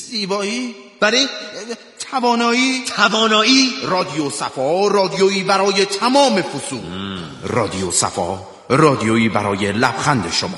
زیبایی؟ برای توانایی؟ رادیو صفا، رادیویی برای تمام فصول. رادیو صفا، رادیویی برای لبخند شما.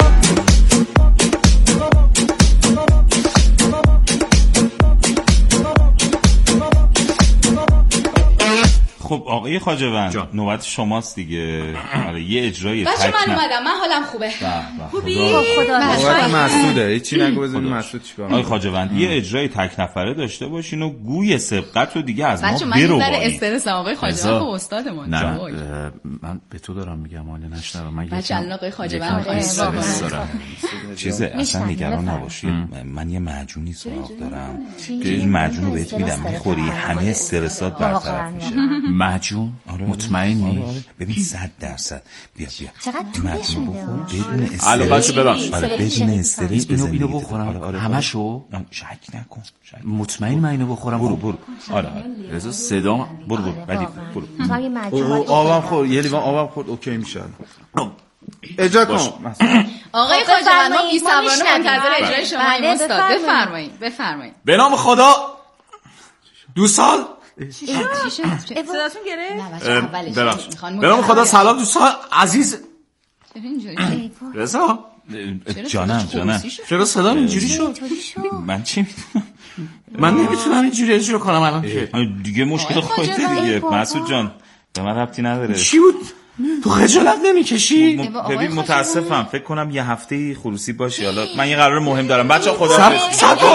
خب آقای خواجه‌وند نوبت شماست دیگه. آره یه اجرای بچه من اومدم، من حالم خوبه. خوبی؟ خدا نوبت مسعوده، هیچی نگو بزنیم مسعود چیکار. آقای خواجه‌وند یه اجرای تک نفره داشته باشین و گوی سبقت رو دیگه از ما بچه من یه برو. ذره استرسم آقای خواجه‌وند خب استادمون. من به تو دارم میگم حالا نشنوم. من بچه الان آقای خواجه‌وند چیزه اصلا نگران نباشی. من یه معجونی سراغ دارم که این معجون رو بهت میدم میخوری همه استرسات برطرف میشه. معجون؟ مطمئنی؟ ببین 100%. بیا چقدر طولش میده بدون استرس. الو بچه ببخشید. آره بدون استرس اینو بخورم. آره همشو؟ شک نکن. مطمئن من اینو بخورم. برو. آره. رضا صدا برو بعدی برو. تو یه معجون آبم خورد، یه لیوان آبم خورد اوکی میشه. اجرا کن. آقای خواجه‌وند ما بی‌صبرانه منتظر اجرای شما این استاد. بفرمایید. به نام خدا 2 سال صداتون گرفت؟ ببخشید. به نام خدا سلام دوستان عزیز. رضا جانم چرا صدام اینجوری شد؟ من چی من نمیتونم اینجوری اجرا کنم الان که دیگه مشکل خودت دیگه. مسعود جان به من ربطی نداره. چی بود؟ تو خجالت نمیکشی؟ ببین متاسفم فکر کنم یه هفته خروسی باشه. حالا من یه قرار مهم دارم. بچه‌ها خدا سب کن.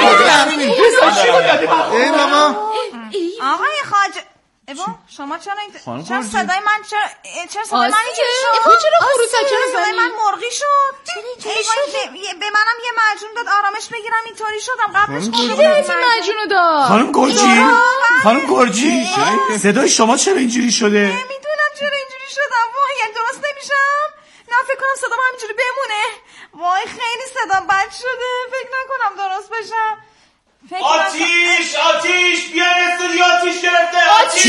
ای بابا آقای خواجه شما چرا صدای من چرا صدای من اینجوری شد؟ چرا خروسک چرا صدای من مرغی شد؟ به منم یه معجون داد آرامش بگیرم اینطوری شدم. قبلش این معجونو داد. خانم گرجی صدای شما چرا اینجوری شده؟ نمیدونم چرا اینجوری شدم. وای یعنی درست نمیشم؟ نه فکر کنم صدام همینجوری بمونه. وای خیلی صدام بد شده. فکر نکنم درست بشم. آتیش بیا استودیو آتیش گرفته.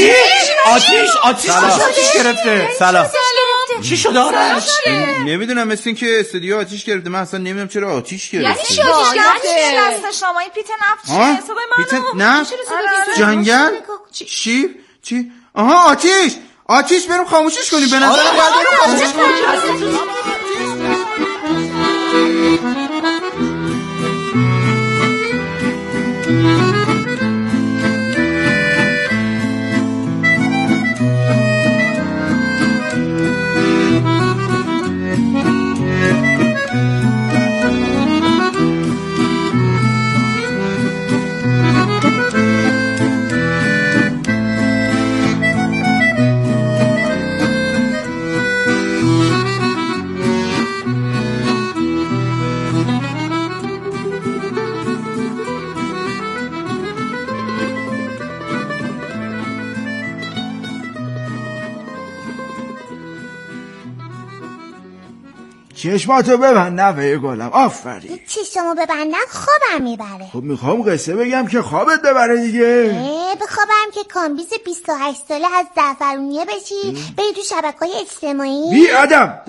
آتیش گرفته. سلام. چی شده آرش؟ نمیدونم مثل این که استودیو آتیش گرفته. من اصلا نمیدونم چرا آتیش گرفته. یعنی چی آتیش گرفته؟ دست شما این پیت نفت چیه؟ صدای پیت نفت؟ جنگل؟ چی؟ آها آتیش بریم خاموشش کنیم. به نظر خاموشش کنیم. چشماتو ببند نوه گلم. آفرین. چشمو ببندم خوابم میبره. خب میخوام قصه بگم که خوابت ببره دیگه. به خوابم که کامبیز 28 ساله از زعفرونیه بشی بری تو شبکه‌های اجتماعی. بی ادم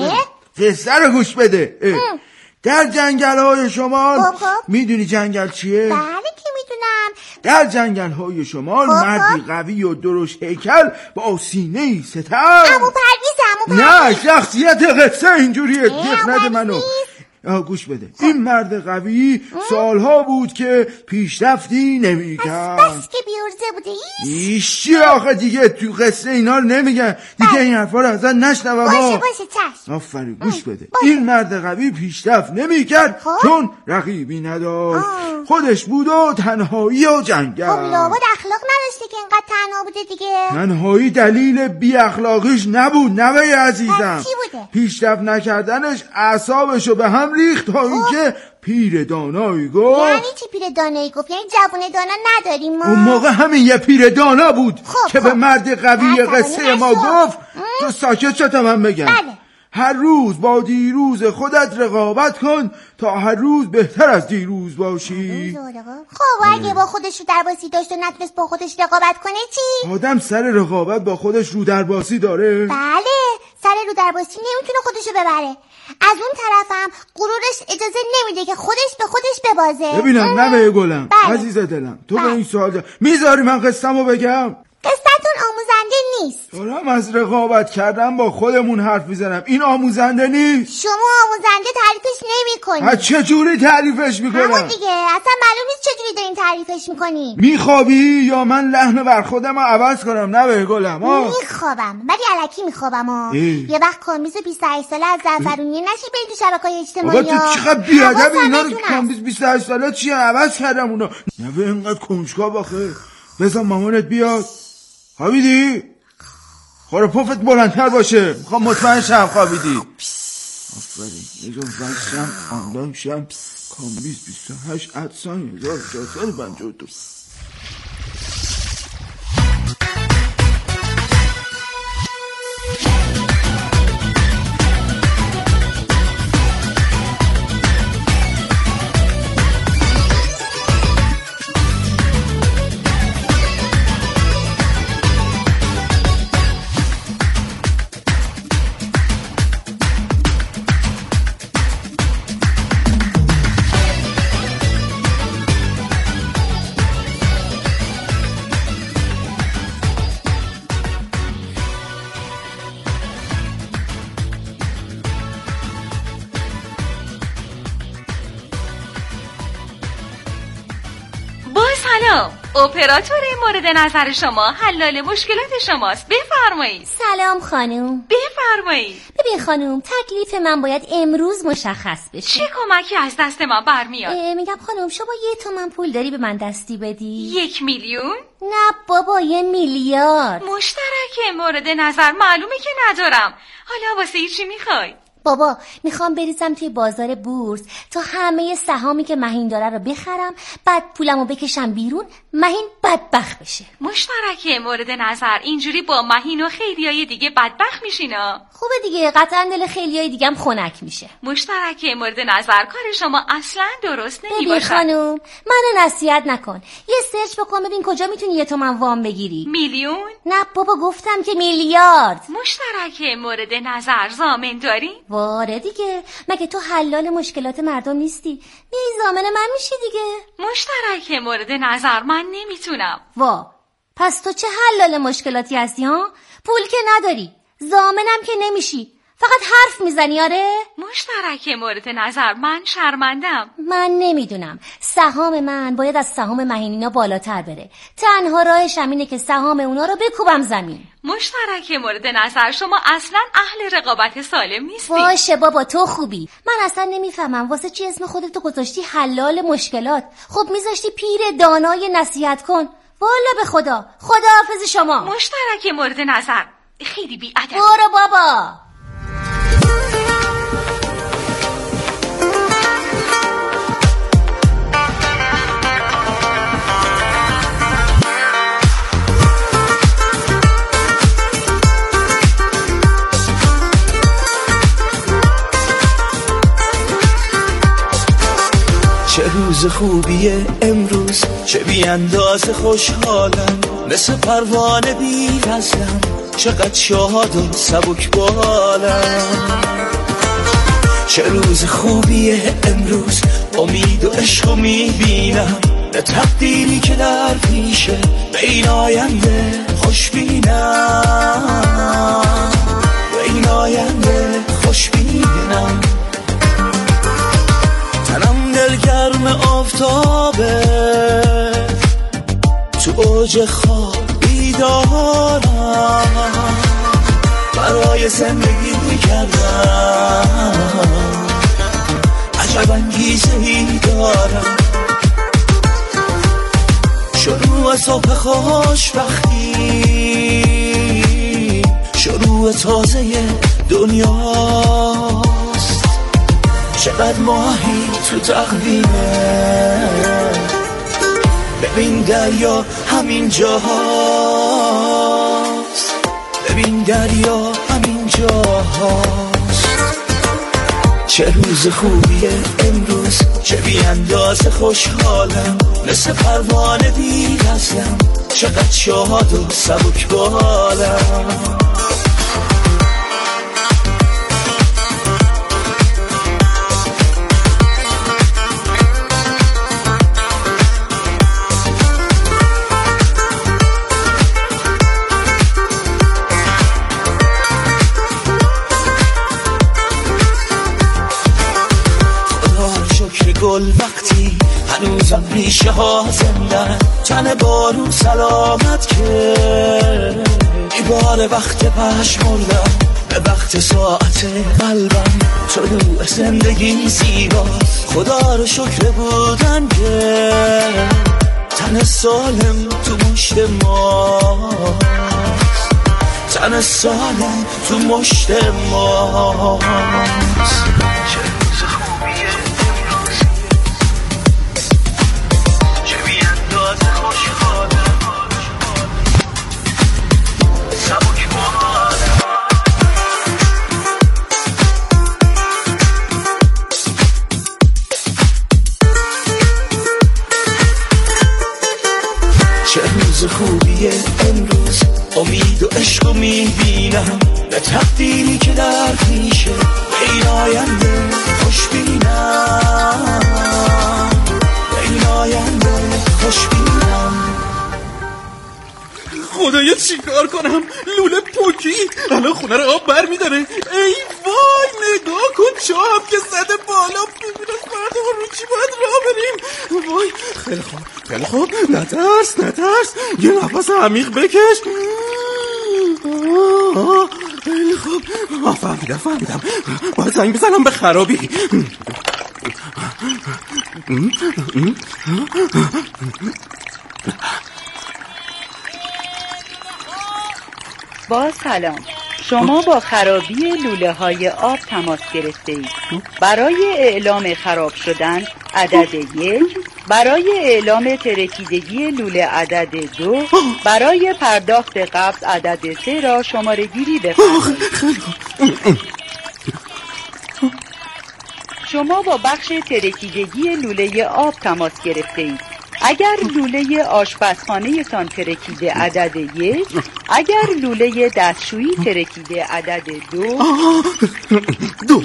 قصه رو گوش بده. در جنگل‌های شمال میدونی جنگل چیه؟ بله که میدونم. در جنگل‌های شمال مردی قوی و درشت هیکل با سینه‌ای ستر. عمو پرویز. نه شخصیت قصه اینجوریه. دیخ نده منو. گوش بده. این مرد قوی سالها بود که پیشرفتی نمی‌کرد. بس که بیورزه بوده ایشی آخه دیگه تو قصه اینا رو نمیگن دیگه. این حرفا رو ازت نشنوم. باشه چشم. آفرین گوش بده. این مرد قوی پیشرفت نمی‌کرد چون رقیبی نداشت. خودش بود و تنهایی و جنگل. خب لابد اخلاق نداشته که اینقدر تنها بوده دیگه. تنهایی دلیل بی اخلاقیش نبود نوه عزیزم. چی بوده؟ پیشرفت نکردنش اعصابشو به هم ریخت تا اینکه پیر دانایی گفت. یعنی چی پیر دانایی گفت؟ یعنی جوونه دانا نداریم ما؟ اون موقع همین یه پیر دانا بود که به مرد قوی قصه ما گفت تو ساکت شد تا من بگم. بله. هر روز با دیروز خودت رقابت کن تا هر روز بهتر از دیروز باشی. خب اگه با خودش رو درباسی داشت و نتونست با خودش رقابت کنه چی؟ آدم سر رقابت با خودش رو درباسی داره؟ بله سر رو در باستی نمیتونه خودشو ببره. از اون طرفم غرورش اجازه نمیده که خودش به خودش ببازه. ببینم نوه گلم، بله. عزیز دلم، تو به این سوال میذاری من قصه‌مو بگم؟ قصتون آموزنده نیست. دارم از رقابت کردن با خودمون حرف میزنم. این آموزنده نیست. شما آموزنده تعریفش نمیکنی. از چه جوری تعریفش میکنم؟ همون دیگه، اصلا معلوم نیست چه جوری دارین تعریفش میکنی. میخوابی یا من لحن بر خودم رو عوض کنم نوه گلم؟ میخوابم ولی الکی میخوابم. یه وقت کامیز 28 ساله از زعفرونیه نشی برید تو شبکه‌های اجتماعی. بابا تو چقدر بیادب اینا رو. کامیز 28 ساله چیه؟ عوض کردم اونا. نوه اینقدر کنجکاو آخه. بذار مامانت بیاد. خوابیدی؟ خور پفت بلندتر باشه. میخوام مطمئن شم خوابیدی. آفرین. نگاه بستم آنلاین شم. کامیز 28 ادسان 1452. اپراتور مورد نظر شما حلال مشکلات شماست. بفرمایید. سلام خانم. بفرمایید. ببین خانم، تکلیف من باید امروز مشخص بشه. چه کمکی از دست من برمیاد؟ میگم خانم شما 1 تومن پول داری به من دستی بدی؟ 1 میلیون؟ نه بابا 1 میلیارد. مشترک مورد نظر معلومه که ندارم. حالا واسه چی میخوای؟ بابا میخوام بریزم توی بازار بورس تا همه سهامی که مهین داره رو بخرم، بعد پولمو بکشم بیرون، مهین بدبخت بشه. مشترک مورد نظر اینجوری با مهین و خیلیای دیگه بدبخت میشینا. خوبه دیگه، قطعا دل خیلیای دیگه هم خنک میشه. مشترک مورد نظر کار شما اصلا درست نمیباشه. ببین خانم منو نصیحت نکن، یه سرچ بکن ببین کجا میتونی 1 تومن وام بگیری. میلیون؟ نه بابا گفتم که میلیارد. مشترک مورد نظر ضامن داری؟ واره دیگه، مگه تو حلال مشکلات مردم نیستی؟ ضامن من میشی دیگه. مشترک مورد نظر من نمیتونم. پس تو چه حلال مشکلاتی هستی ها؟ پول که نداری، ضامنم که نمیشی، فقط حرف میزنی. آره مشترک مورد نظر من شرمندم. من نمیدونم، سهام من باید از سهام مهینینا بالاتر بره. تنها راهش اینه که سهام اونا رو بکوبم زمین. مشترک مورد نظر شما اصلا اهل رقابت سالم نیستی. باشه بابا تو خوبی، من اصلا نمیفهمم واسه چی اسم خودتو گذاشتی حلال مشکلات. خب میذاشتی پیر دانای نصیحت کن. والا به خدا، خداحافظ شما. مشترک مورد نظر خیلی بی‌ادبی. برو بابا. چه روز خوبیه امروز، چه بی اندازه خوشحالم، مثل پروانه بی وزنم، چقدر شاد و سبک بالم. چه روز خوبیه امروز، امید و عشق میبینم، به تقدیری که در پیشه، به این آینده خوشبینم، به این آینده خوشبینم. تنم دلگرم آفتابه، تو اوج خواب بیدارم، برای زندگی کردم، عجب انگیزه ای دارم. شروع صبح خوشبختی، شروع تازه دنیاست، چقدر ماهی تو تقویمه، ببین دریا همین جاست، ببین دریا همین جاست. چه روز خوبیه امروز، چه بی اندازه خوشحالم، مثل پروانه بی وزنم، چقدر شاد و سبک بالم. دلم ریشه ها زندن تن بارون سلامت کرد ایبار وقت پشمردم به وقت ساعت قلبم طلوع زندگی زیباست خدا رو شکر بودن که تن سالم تو مشت ماست تن سالم تو مشت ماست خوبیه امروز امید و عشق رو میبینم به تقدیری که در پیشه این آینده خوش بینم این آینده خوش بینم خدایا چی کار کنم؟ لوله پوکی الان خونه رو آب بر میداره. ای وای نگاه کن چاپ که زده بالا ببینم فردا رو چی باید راه بریم. وای خیلی خوب خیلی خوب نترس یه نفس عمیق بکش. خیلی خوب فهمیدم باید زنگ بزنم به خرابی. با سلام، شما با خرابی لوله های آب تماس گرفته اید. برای اعلام خراب شدن عدد 1، برای اعلام ترکیدگی لوله عدد 2، برای پرداخت قبض عدد 3 را شماره گیری بفرمایید. شما با بخش ترکیدگی لوله آب تماس گرفته اید. اگر لوله آشپزخانه تان ترکیده عدد 1، اگر لوله دستشویی ترکیده عدد 2.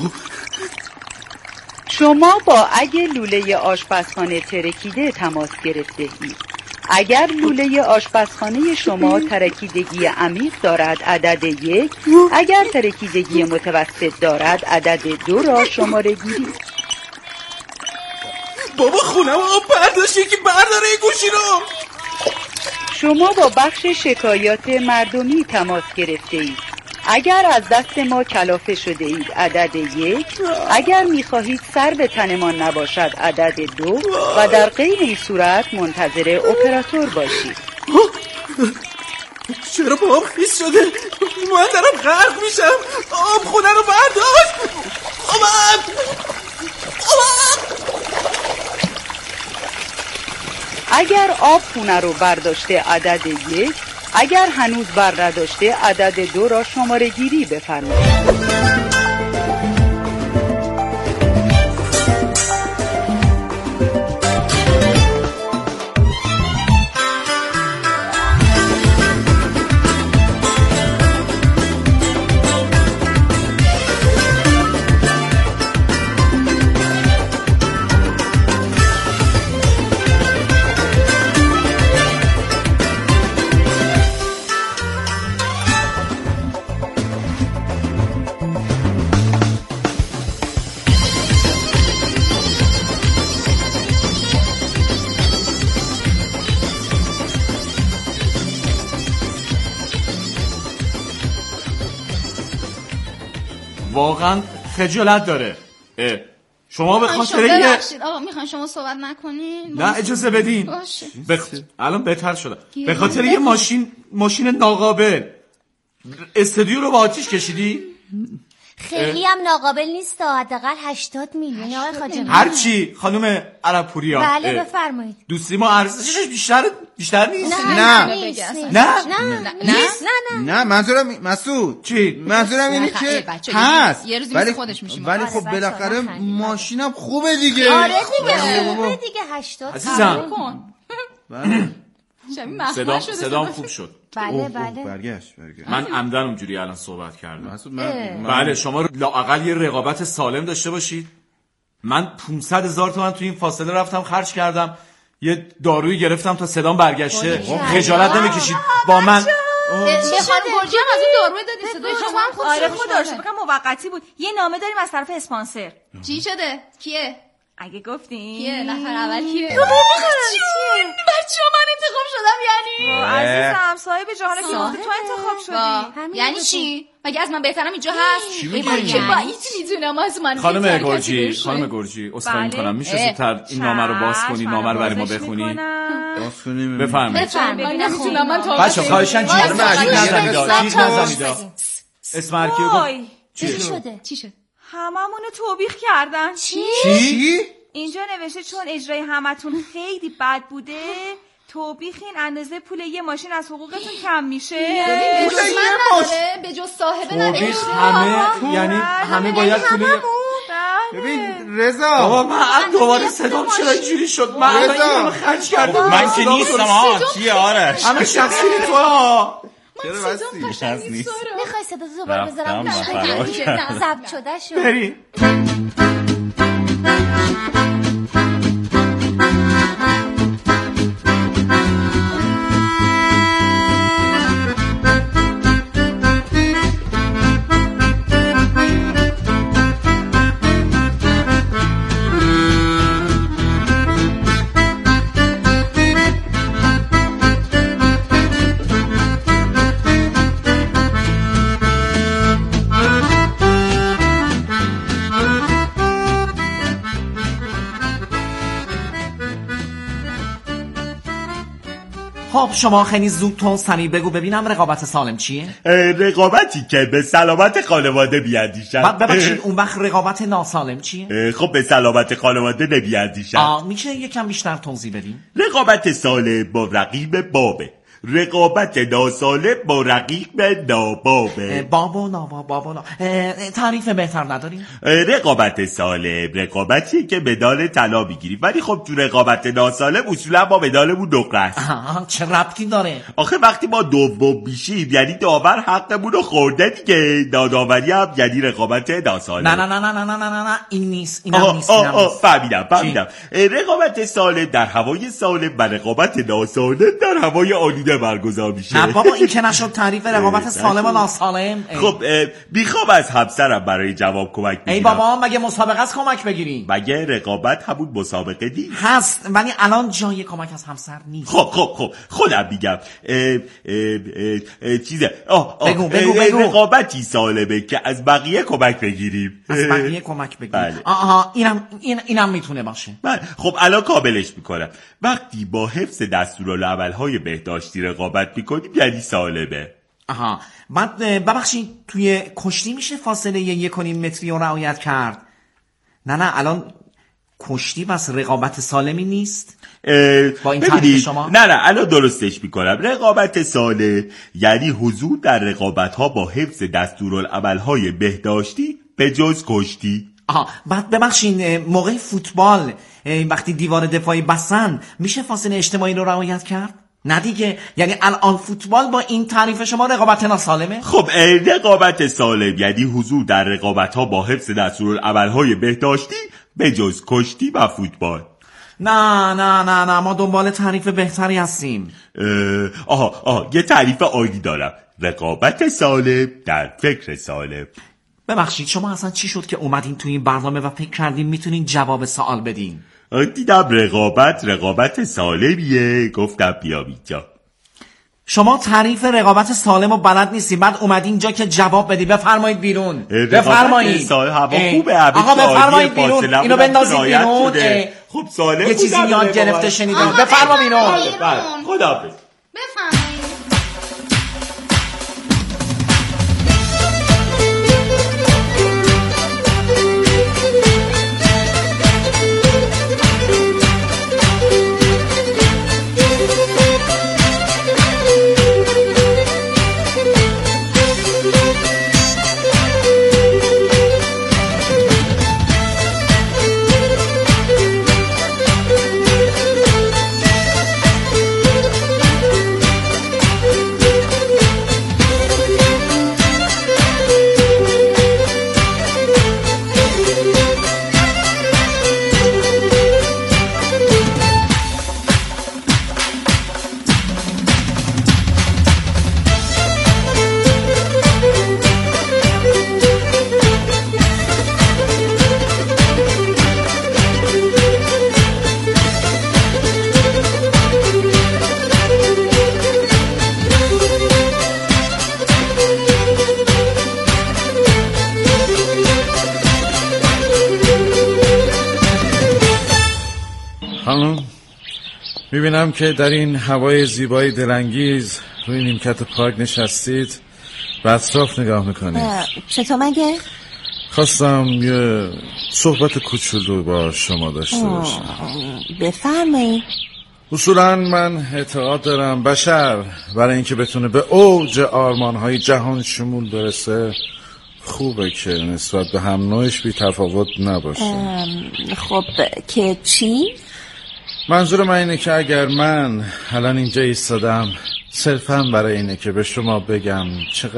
شما با اگه لوله آشپزخانه ترکیده تماس گرفته اید. اگر لوله آشپزخانه شما ترکیدگی عمیق دارد عدد 1، اگر ترکیدگی متوسط دارد عدد 2 را شماره گیرید. بابا خونه آب برداشت یکی برداره این گوشی رو. شما با بخش شکایات مردمی تماس گرفته اید. اگر از دست ما کلافه شده اید عدد 1، اگر میخواهید سر به تنمان نباشد عدد 2 و در غیر این صورت منتظر اپراتور باشید. چرا با آب خیس شده؟ من دارم غرق میشم. آب خونه رو برداشت. آمد. اگر آب خونه رو برداشته عدد 1، اگر هنوز بر نداشته عدد 2 را شماره گیری بفرمایید. واقعا خجالت داره. شما به خاطر یه ببخشید آقا میخواین شما صحبت نکنین؟ نه اجازه بدین. الان بهتر شده. به خاطر یه ماشین ناقابل استودیو رو با آتیش کشیدی؟ خیلی هم ناقابل نیست، حداقل 80 میلیون آقای خواجه. هر چی خانم عرب‌پوریا. بله بفرمایید. دوستی ما ارزشش بیشتر نیست. نه منظورم مسعود چی؟ منظورم اینه که هست یه روزی مثل خودش میشیم. ولی خب بالاخره ماشینم خوبه دیگه. آره دیگه 80. عزیزم بله صدام خوب شد. بله برگشت. من عمدن اونجوری الان صحبت کردم. بله شما لااقل یه رقابت سالم داشته باشید. من 500,000 تومان تو این فاصله رفتم خرج کردم، یه دارویی گرفتم تا صدام برگشته. خجالت نمیکشید با من؟ به خانم گرجی هم از اون داروی دادی صدای شما هم خوب آره خدا رو شکر موقتی بود. یه نامه داریم از طرف اسپانسر. چی شده؟ کیه؟ اگه گفتیم کیه نفر اول کیه؟ تو چیه؟ بچه من انتخاب شدم یعنی؟ عزیزم صاحب جهان که تو انتخاب شدی. یعنی چی؟ مگه از من بهترم اینجا هست؟ چی میگی؟ من که باید میدونم از من خانم گرجی اصخایی میکنم میشه زودتر این نامه رو باز کنی، نامه رو برای ما بخونی؟ باز کنیم. بفرمایید. من نمیتونم، من تا بچه خواهشن جیغ نزنید. اسم هر کیو چی شد؟ هممونو توبیخ کردن. چی؟ اینجا نوشته چون اجرای همتون خیلی بد بوده توبیخین اندازه پول یه ماشین از حقوقتون کم میشه. پول من نداره به جز صاحبه نداره. توبیخ همه یعنی همه باید پول. ببین رضا بابا من دوباره صدام چرا اینجوری شد؟ من اینو خرج کردم. من که نیستم ها. چیه آرش؟ همه شخصی تو ها. چرا بستی؟ میخوای صدا تو دوباره بذارم؟ ضبط شده شد. بریم. خب شما خیلی زود تون سریع بگو ببینم رقابت سالم چیه؟ رقابتی که به سلامت خانواده بیاندیشد. ببخشید اون وقت رقابت ناسالم چیه؟ خب به سلامت خانواده نمیاندیشد. میشه یکم بیشتر توضیح بدیم؟ رقابت سالم با رقیب بابه، رقابت ناسالم با رقیب نابابه. بابا نابا تعریف بهتر نداریم؟ رقابت سالم رقابتیه که مدال طلا میگیریم، ولی خب تو رقابت ناسالم اصولا ما مدالمون نقره است. چه ربطی داره؟ آخه وقتی ما دوم میشیم یعنی داور حقمون رو خورده دیگه. داداوری هم یعنی رقابت ناسالم. نه این نیست. فهمیدم. رقابت سالم در هوای سالم و رقابت ناسالم در هوای آلوده برگزار میشه. نه بابا این که نشد تعریف رقابت سالم و ناسالم. خب میخوام از همسرم برای جواب کمک بگیرم. ای بابا مگه مسابقه از کمک بگیریم؟ مگه رقابت همون مسابقه نیست؟ هست ولی الان جای کمک از همسر نیست. خب خودم میگم. چیزه بگو. رقابتی سالمه که از بقیه کمک بگیریم. از بقیه کمک بگیریم. بله. اینم میتونه باشه. بله خب الان کاملش میکنم. وقتی با حفظ دستورالعمل‌های بهداشتی رقابت میکنیم یعنی سالمه. بعد ببخشید توی کشتی میشه فاصله 1.5 متری رو رعایت کرد؟ نه الان کشتی بس رقابت سالمی نیست؟ با این تعریف شما؟ نه الان درستش میکنم. رقابت سالم یعنی حضور در رقابت‌ها با حفظ دستورالعمل‌های بهداشتی به جز کشتی. بعد ببخشین موقع فوتبال وقتی دیوار دفاعی بسن میشه فاصله اجتماعی رو رعایت کرد؟ نه دیگه، یعنی الان فوتبال با این تعریف شما رقابت ناسالمه؟ خب رقابت سالم یعنی حضور در رقابت‌ها با حفظ دستورالعمل‌های بهداشتی به جز کشتی و فوتبال. نه ما دنبال تعریف بهتری هستیم. یه تعریف عالی دارم. رقابت سالم در فکر سالم. ببخشید شما اصلا چی شد که اومدین توی این برنامه و فکر کردین میتونین جواب سوال بدین؟ دیدم رقابت سالمیه گفتم بیام اینجا. شما تعریف رقابت سالم و بلد نیستی بعد اومدین اینجا که جواب بدی. بفرمایید بیرون. بفرمایید. هوا خوبه. آقا بفرمایید بیرون. اینو بندازید بیرون. خب سالم یه چیزی یاد گرفته شنیدم. بفرمایید بیرون. خداحافظ. بفرمایید. میبینم که در این هوای زیبای دلانگیز روی نیمکت پارک نشستید و اطراف نگاه میکنید. چطور مگه؟ خواستم یه صحبت کوچولو با شما داشته باشم. بفرمایید. اصولا من اعتقاد دارم بشر برای اینکه بتونه به اوج آرمانهای جهان شمول برسه خوبه که نسبت به هم نوعش بی تفاوت نباشه. خب که چی؟ منظور من اینه که اگر من الان اینجا ایستادم صرفا برای اینه که به شما بگم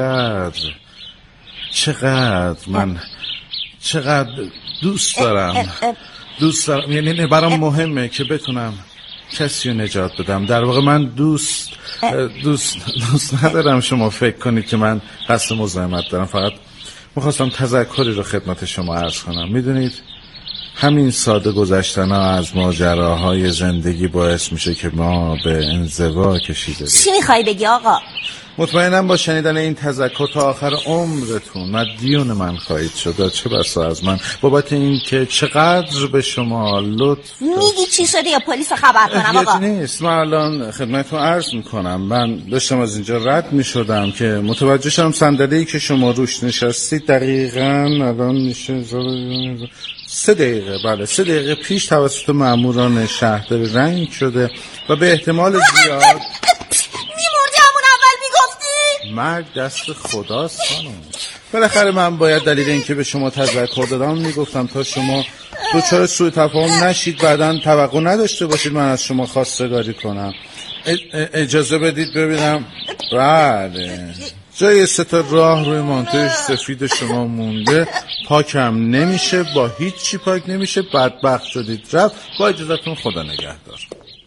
چقدر دوست دارم یعنی برام مهمه که بتونم کسی رو نجات بدم. در واقع من دوست ندارم شما فکر کنید که من قصد مزاحمت دارم. فقط میخواستم تذکری رو خدمت شما عرض کنم. میدونید همین ساده گذشتن ها از ماجراهای زندگی باعث میشه که ما به انزوا کشیده بشیم. چی میخوای بگی آقا؟ مطمئنم با شنیدن این تذکر تا آخر عمرتون مدیون من خواهید شد، چه بسا از من، بابت این که چقدر به شما لطف. میگی چی شده یا پلیس خبر کنم آقا؟ نیست، من الان خدمتتون عرض میکنم. من داشتم از اینجا رد میشدم که متوجه شدم صندلی‌ای که شما روش نشستید دقیقاً الان میشه 3 دقیقه پیش توسط ماموران شهردار رنگ شده و به احتمال زیاد میمردی همون اول میگفتی؟ مرگ دست خداست خانم. بالاخره من باید دلیل اینکه به شما تذکر دادم میگفتم تا شما دوچار سوء تفاهم نشید، بعداً توقع نداشته باشید من از شما خواستگاری کنم. اجازه بدید ببینم. بله، جای 3 تا راه روی مانتوی سفید شما مونده، پاکم نمیشه، با هیچی پاک نمیشه. بدبخت شدید رفت. با اجازهتون خدا نگهدار.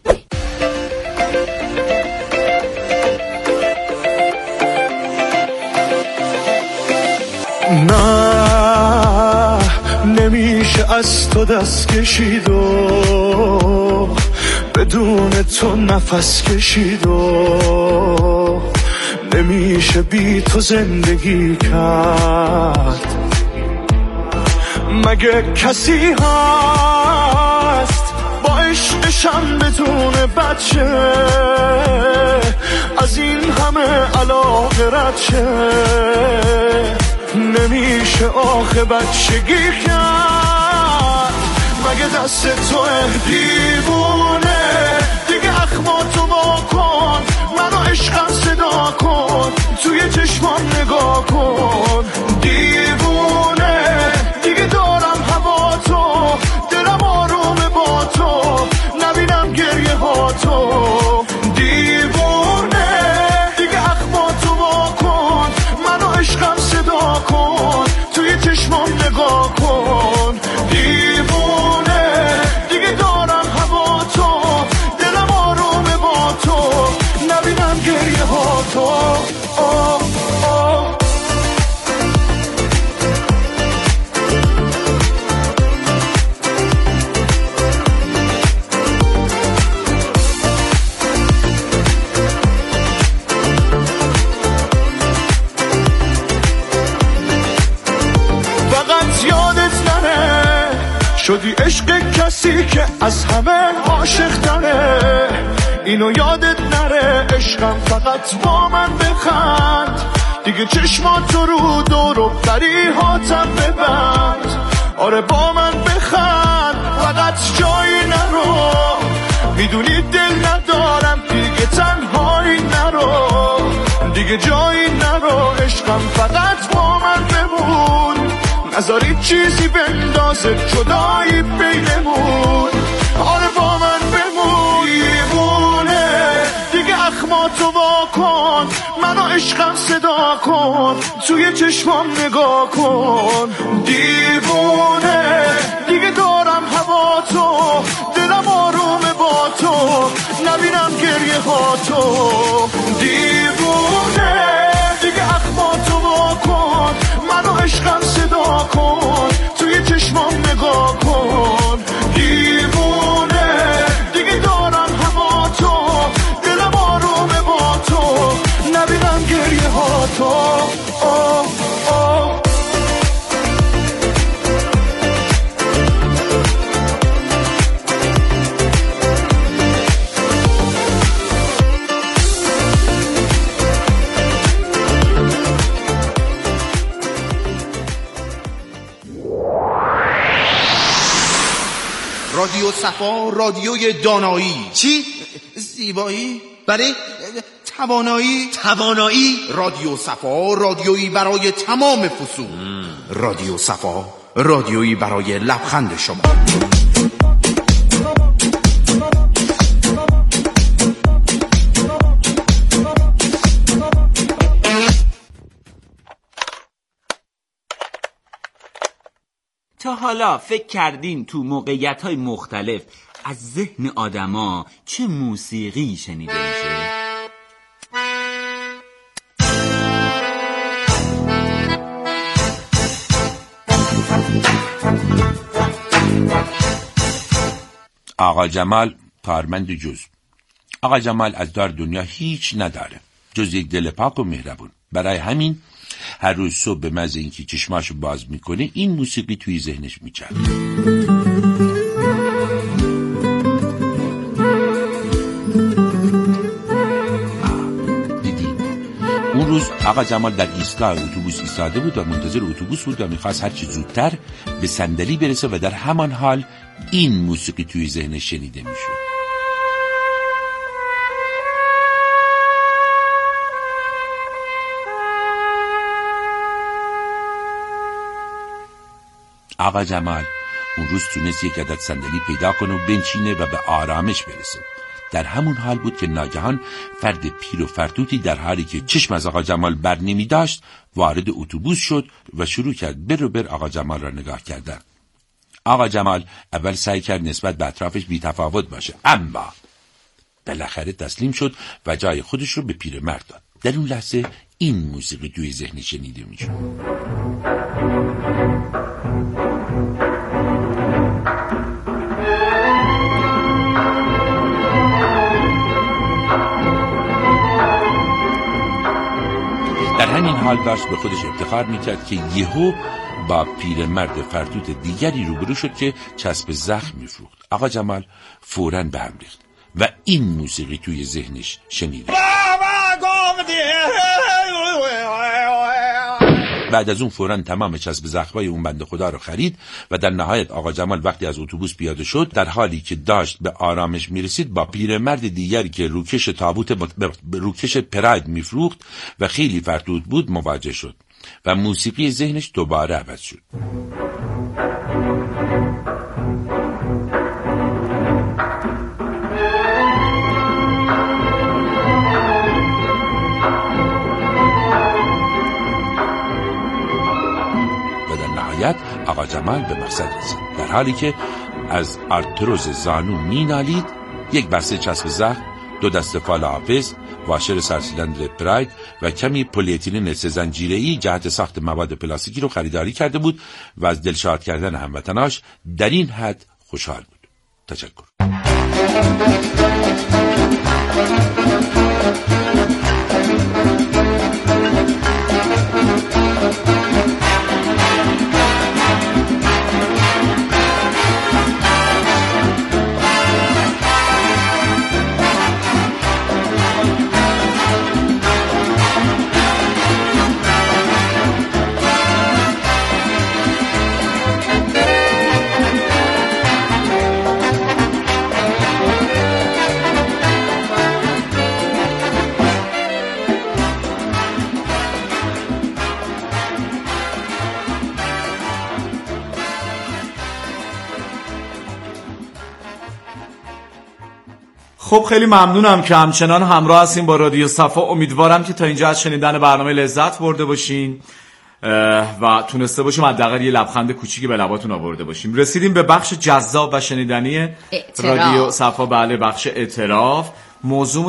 نه نمیشه از تو دست کشید و بدون تو نفس کشید و نمیشه بی تو زندگی کرد. مگه کسی هست با عشقشم بدون بچه از این همه علاقه رد شه؟ نمیشه آخه بچگی کرد. مگه دست تو دیوونه دیگه اخماتو وا کن، منو عشقم صدا کن، توی چشمان نگاه کن. دیوونه دیگه دارم هوا تو، دلم آرومه با تو، نبینم گریه ها تو. دیوونه دیگه اخماتو وا کن، منو عشقم صدا کن، توی چشمان نگاه کن. دیوونه دیگه دارم هوا تو، دلم آرومه با تو، نبینم گریه ها تو. فقط یادت نره شدی عشق کسی که از همه عاشق تره. اینو یادت نره عشقم فقط با من بخند، دیگه چشماتو رو دور و بریهاتم ببند. آره با من بخند فقط جایی نرو، میدونی دل ندارم دیگه تنهایی نرو، دیگه جایی نرو عشقم فقط با من بمون. نذاری چیزی بندازه جدایی بینمون. آره با من بمون. دیوونه دیگه اخماتو وا کن، منو عشقم صدا کن، توی چشمام نگاه کن. دیوونه دیگه دارم هوا تو، دلم آرومه با تو، نبینم گریه ها تو. دیوونه دیگه اخماتو وا کن، منو عشقم صدا کن، توی چشمام نگاه کن. دیوونه دیگه دارم هوا تو، دلم آرومه با تو، نبینم گریه ها تو. صفا رادیوی دانایی. چی؟ زیبایی؟ برای توانایی. رادیو صفا رادیویی برای تمام فصول. رادیو صفا رادیویی برای لبخند شما. تا حالا فکر کردین تو موقعیت‌های مختلف از ذهن آدما چه موسیقی شنیده میشه؟ آقا جمال کارمند جز. آقا جمال از دنیا هیچ نداره جز یک دل پاک و مهربون. برای همین هر روز صبح به محض اینکه چشماشو باز میکنه این موسیقی توی ذهنش میچرخه. دیدی اون روز آقا جمال در ایستگاه اتوبوس ایستاده بود و منتظر اتوبوس بود و میخواست هرچی زودتر به صندلی برسه و در همان حال این موسیقی توی ذهنش شنیده میشد. آقا جمال اون روز تونست یک عدد صندلی پیدا کنه و بنشینه و به آرامش برسه. در همون حال بود که ناگهان فرد پیر و فرتوتی در حالی که چشم از آقا جمال بر نمی داشت وارد اتوبوس شد و شروع کرد بر آقا جمال را نگاه کردن. آقا جمال اول سعی کرد نسبت به اطرافش بی‌تفاوت باشه، اما بالاخره تسلیم شد و جای خودش رو به پیرمرد داد. در اون لحظه این موسیقی توی ذهن شنیده میشد. در همین حال داشت به خودش افتخار میکرد که یهو با پیرمرد فرتوت دیگری روبرو شد که چسب زخم میفروخت. آقا جمال فوراً به هم ریخت و این موسیقی توی ذهنش شنیده. بعد از اون فوراً تمام چسب زخمای اون بنده خدا رو خرید و در نهایت آقا جمال وقتی از اتوبوس پیاده شد در حالی که داشت به آرامش میرسید با پیرمرد دیگری که روکش پراید میفروخت و خیلی فرتوت بود مواجه شد و موسیقی ذهنش دوباره عوض شد. آقا جمال به مقصد رسید. در حالی که از آرتروز زانو مینالید یک بسته چسب زخم، 2 دسته فال حافظ، واشر سرسیلندر پراید و کمی پلی‌اتیلین 3 زنجیره‌ای جهت ساخت مواد پلاستیکی رو خریداری کرده بود و از دلشاد کردن هموطناش در این حد خوشحال بود. تشکر. خب خیلی ممنونم که همچنان همراه هستین با رادیو صفا. امیدوارم که تا اینجا از شنیدن برنامه لذت برده باشین و تونسته باشیم حداقل یه لبخند کوچیکی به لباتون آورده باشیم. رسیدیم به بخش جذاب و شنیدنی رادیو صفا. بله، بخش اعتراف. موضوع